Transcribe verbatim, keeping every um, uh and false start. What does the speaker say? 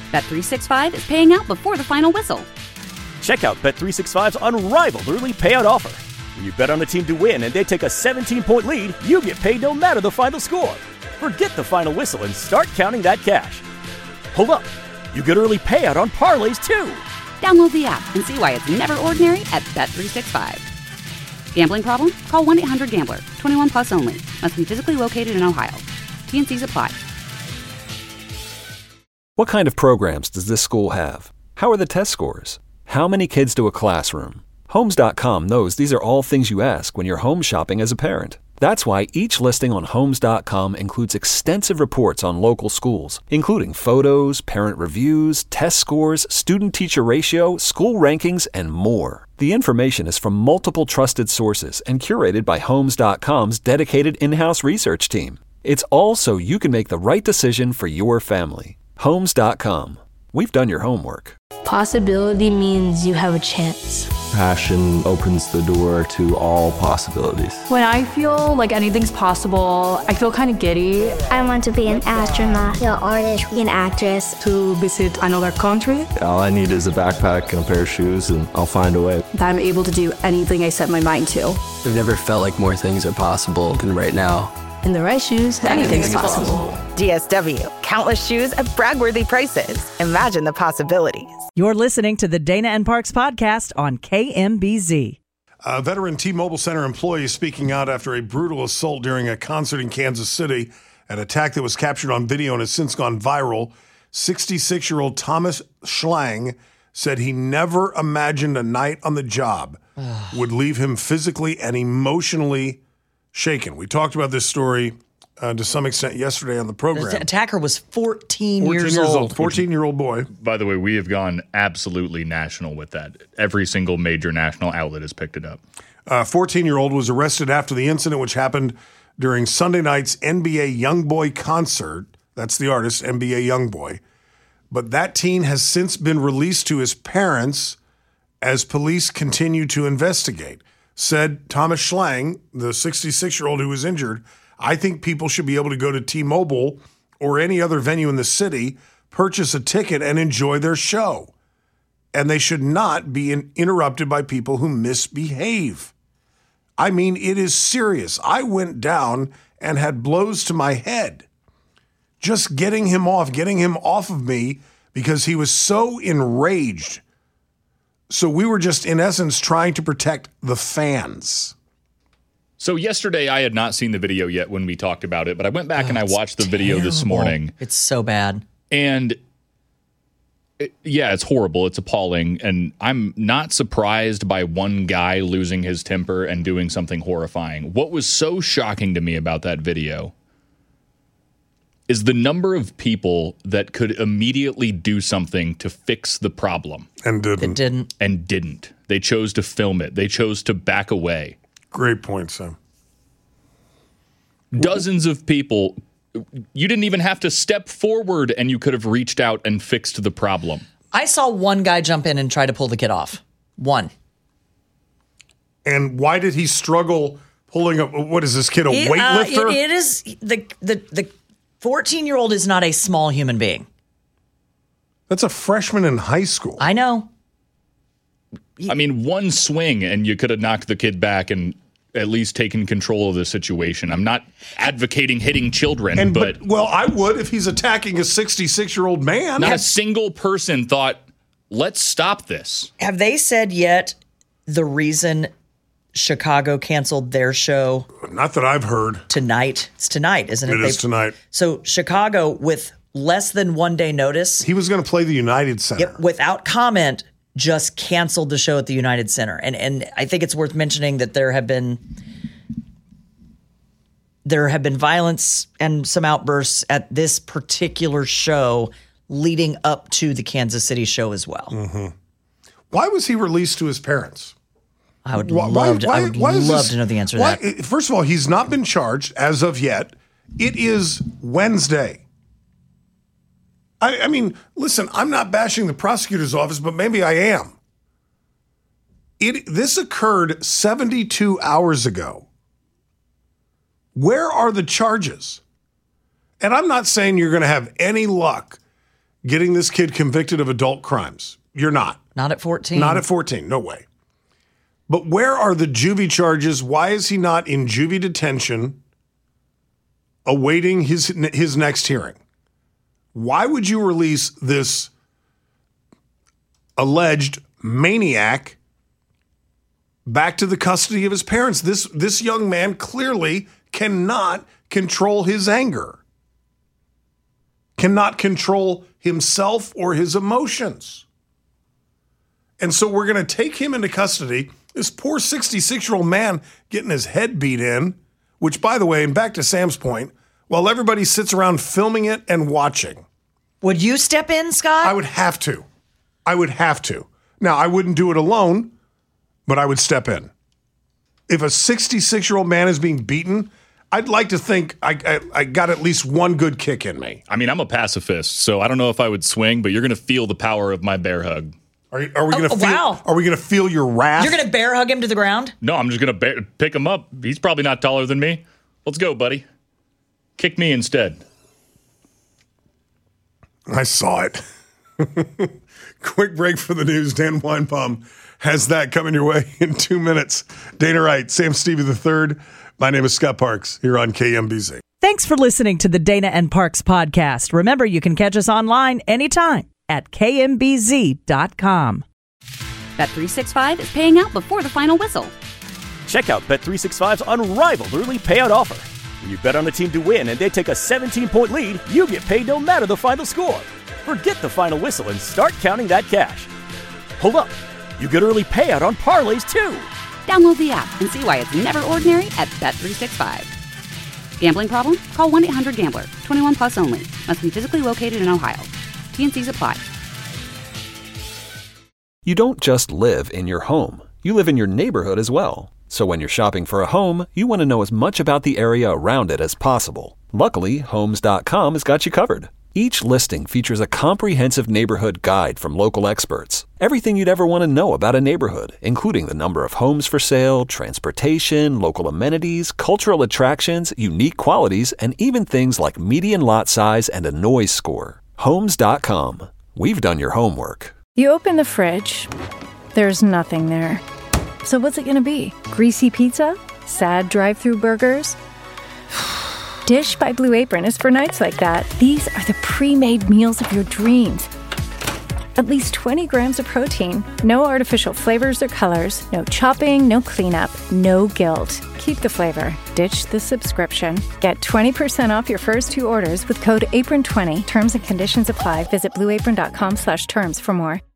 Bet three sixty-five is paying out before the final whistle. Check out Bet three sixty-five's unrivaled early payout offer. When you bet on a team to win and they take a seventeen-point lead, you get paid no matter the final score. Forget the final whistle and start counting that cash. Hold up. You get early payout on parlays, too. Download the app and see why it's never ordinary at Bet three sixty-five. Gambling problem? Call one eight hundred gambler. twenty-one plus only. Must be physically located in Ohio. T N Cs apply. What kind of programs does this school have? How are the test scores? How many kids to a classroom? Homes dot com knows these are all things you ask when you're home shopping as a parent. That's why each listing on Homes dot com includes extensive reports on local schools, including photos, parent reviews, test scores, student-teacher ratio, school rankings, and more. The information is from multiple trusted sources and curated by Homes dot com's dedicated in-house research team. It's all so you can make the right decision for your family. Homes dot com. We've done your homework. Possibility means you have a chance. Passion opens the door to all possibilities. When I feel like anything's possible, I feel kind of giddy. I want to be an astronaut, an artist, an actress. To visit another country. All I need is a backpack and a pair of shoes, and I'll find a way. That I'm able to do anything I set my mind to. I've never felt like more things are possible than right now. In the right shoes, anything's possible. D S W. Countless shoes at brag-worthy prices. Imagine the possibilities. You're listening to the Dana and Parks podcast on K M B Z. A veteran T-Mobile Center employee is speaking out after a brutal assault during a concert in Kansas City, an attack that was captured on video and has since gone viral. sixty-six-year-old Thomas Schlang said he never imagined a night on the job would leave him physically and emotionally shaken. We talked about this story uh, to some extent yesterday on the program. The attacker was fourteen, fourteen years, years old. old. fourteen-year-old boy. By the way, we have gone absolutely national with that. Every single major national outlet has picked it up. A fourteen-year-old was arrested after the incident, which happened during Sunday night's N B A Youngboy concert. That's the artist, N B A Youngboy. But that teen has since been released to his parents as police continue to investigate. Said Thomas Schlang, the sixty-six-year-old who was injured, I think people should be able to go to T-Mobile or any other venue in the city, purchase a ticket, and enjoy their show. And they should not be in, interrupted by people who misbehave. I mean, it is serious. I went down and had blows to my head. Just getting him off, getting him off of me because he was so enraged. So we were just, in essence, trying to protect the fans. So yesterday, I had not seen the video yet when we talked about it, but I went back Oh, and I watched the video terrible. this morning. It's so bad. And it, yeah, it's horrible. It's appalling. And I'm not surprised by one guy losing his temper and doing something horrifying. What was so shocking to me about that video is the number of people that could immediately do something to fix the problem. And didn't. It didn't. And didn't. They chose to film it. They chose to back away. Great point, Sam. Dozens of people. You didn't even have to step forward and you could have reached out and fixed the problem. I saw one guy jump in and try to pull the kid off. One. And why did he struggle pulling up? What is this kid, a It, uh, weightlifter? it, it is the the the fourteen-year-old is not a small human being. That's a freshman in high school. I know. I mean, one swing and you could have knocked the kid back and at least taken control of the situation. I'm not advocating hitting children, and, but, but well, I would if he's attacking a sixty-six-year-old man. Not a single person thought, let's stop this. Have they said yet the reason Chicago canceled their show? Not that I've heard. Tonight. It's tonight, isn't it? It is They've, tonight. So Chicago, with less than one day notice. He was going to play the United Center. Yep, without comment, just canceled the show at the United Center. And and I think it's worth mentioning that there have been there have been violence and some outbursts at this particular show leading up to the Kansas City show as well. Mm-hmm. Why was he released to his parents? I would why, love to, why, I would why love this, to know the answer why, to that. First of all, he's not been charged as of yet. It is Wednesday. I, I mean, listen, I'm not bashing the prosecutor's office, but maybe I am. It this occurred seventy-two hours ago. Where are the charges? And I'm not saying you're going to have any luck getting this kid convicted of adult crimes. You're not. Not at fourteen. Not at fourteen. No way. But where are the juvie charges? Why is he not in juvie detention awaiting his his next hearing? Why would you release this alleged maniac back to the custody of his parents? This, this young man clearly cannot control his anger, cannot control himself or his emotions. And so we're going to take him into custody. This poor sixty-six-year-old man getting his head beat in, which, by the way, and back to Sam's point, while everybody sits around filming it and watching. Would you step in, Scott? I would have to. I would have to. Now, I wouldn't do it alone, but I would step in. If a sixty-six-year-old man is being beaten, I'd like to think I, I, I got at least one good kick in me. I mean, I'm a pacifist, so I don't know if I would swing, but you're going to feel the power of my bear hug. Are, are we going to oh, feel? Wow. Are we going to feel your wrath? You're going to bear hug him to the ground? No, I'm just going to pick him up. He's probably not taller than me. Let's go, buddy. Kick me instead. I saw it. Quick break for the news. Dan Weinbaum has that coming your way in two minutes. Dana Wright, Sam Stevie the third. My name is Scott Parks here on K M B Z. Thanks for listening to the Dana and Parks podcast. Remember, you can catch us online anytime at K M B Z dot com. Bet three sixty-five is paying out before the final whistle. Check out Bet three sixty-five's unrivaled early payout offer. When you bet on a team to win and they take a seventeen-point lead, you get paid no matter the final score. Forget the final whistle and start counting that cash. Hold up. You get early payout on parlays, too. Download the app and see why it's never ordinary at Bet three sixty-five. Gambling problem? Call one eight hundred gambler. twenty-one plus only. Must be physically located in Ohio. T N Cs apply. You don't just live in your home. You live in your neighborhood as well. So when you're shopping for a home, you want to know as much about the area around it as possible. Luckily, Homes dot com has got you covered. Each listing features a comprehensive neighborhood guide from local experts. Everything you'd ever want to know about a neighborhood, including the number of homes for sale, transportation, local amenities, cultural attractions, unique qualities, and even things like median lot size and a noise score. Homes dot com. We've done your homework. You open the fridge. There's nothing there. So what's it going to be? Greasy pizza? Sad drive-thru burgers? Dish by Blue Apron is for nights like that. These are the pre-made meals of your dreams. At least twenty grams of protein, no artificial flavors or colors, no chopping, no cleanup, no guilt. Keep the flavor. Ditch the subscription. Get twenty percent off your first two orders with code apron twenty. Terms and conditions apply. Visit blue apron dot com slash terms for more.